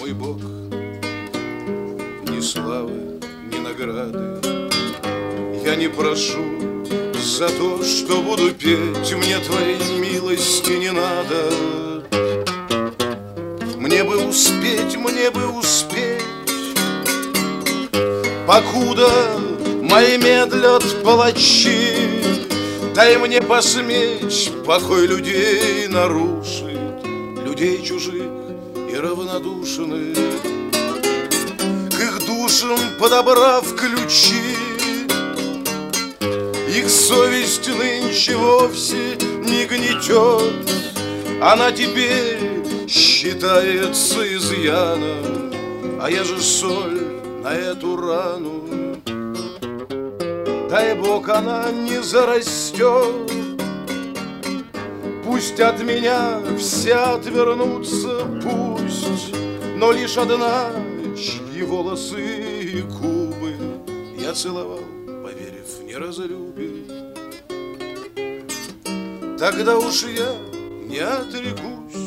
мой Бог, ни славы, ни награды я не прошу. За то, что буду петь, мне твоей милости не надо. Мне бы успеть, покуда мои медлят палачи. Дай мне посметь, покой людей нарушит, людей чужих и равнодушных, к их душам подобрав ключи. Их совесть нынче вовсе не гнетет, она теперь считается изъяном, а я же соль на эту рану. Дай Бог, она не зарастет, пусть от меня все отвернутся, пусть, но лишь одна, чьи волосы и губы я целовал, поверив, не разлюбит. Тогда уж я не отрекусь